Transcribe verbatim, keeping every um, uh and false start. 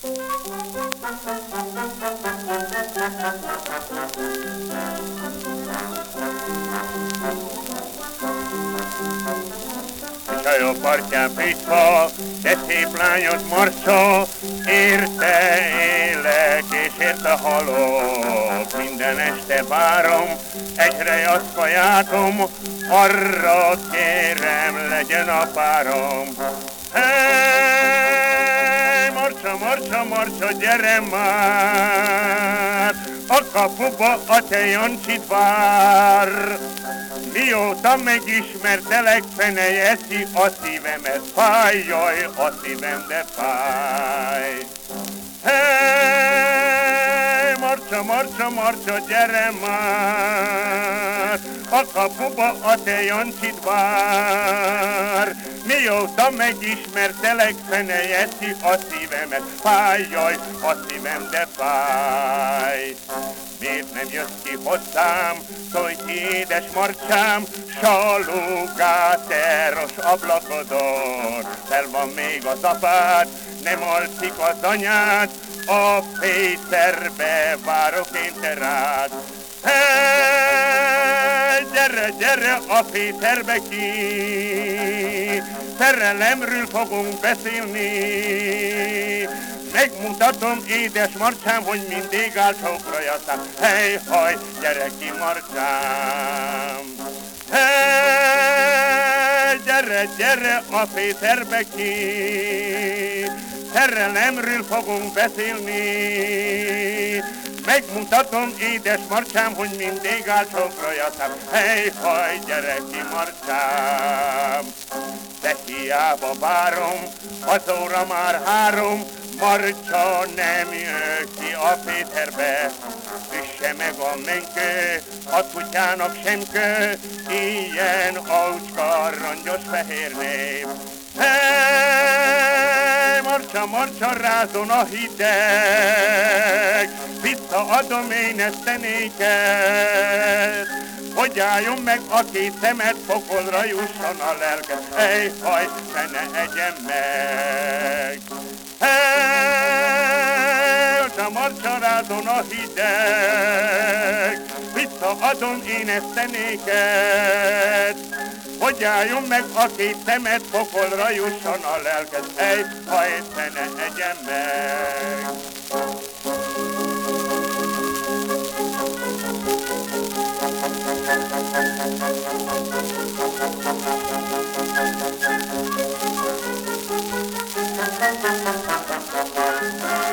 Csajó partján pitva, de szép lányod Marca, érte élek és érte halok. Minden este várom, egyre jaszka játom, arra kérem, legyen a párom. Hey, Marca, Marca, Marca, gyere már, a kapuba a te Jancsit vár. Mióta megismertelek, fene eszi a szívemet, fáj, jaj, a szívem, de fáj. Hey, Marca, Marca, Marca, gyere már, a kapuba a te Jancsit vár. Mióta megismertelek, fene eszi a szívemet, fáj, jaj, a szívem, de fáj. Miért nem jössz ki hozzám, szólj ki, édes Marcsám, salugáteros ablakodon. Fel van még az apád, nem alszik az anyád, a fészerbe várok én te rád. Hey, gyere, gyere a fészerbe ki, szerelemről fogunk beszélni. Megmutatom, édes Marcsám, hogy mindig áll csókra szám. Hey, haj, gyere ki, Marcsám! Hey, gyere, gyere a fészerbe ki, szerelemről fogunk beszélni. Megmutatom, édes Marcsám, hogy mindig áll csókra szám. Hey, haj, gyere ki, Marcsám! De hiába várom, az óra már három, Marcsa nem jön ki a fészerbe, üsse meg a menkő, a kutyának sem kő, ilyen aucska, rongyos fehér nép. Hey, Marcsa, Marcsa, rázon a hideg, visszaadom én ezt te néked. Hogy álljon meg a két szemed, pokolra jusson a lelked. Hey, haj, ne ne egyen meg. Hey, a marcsarádon a hideg, visszaadom én ezt te néked. Hogy álljon meg a két szemed, pokolra jusson a lelked. Hey, haj, ne ne egyen meg. Thank you.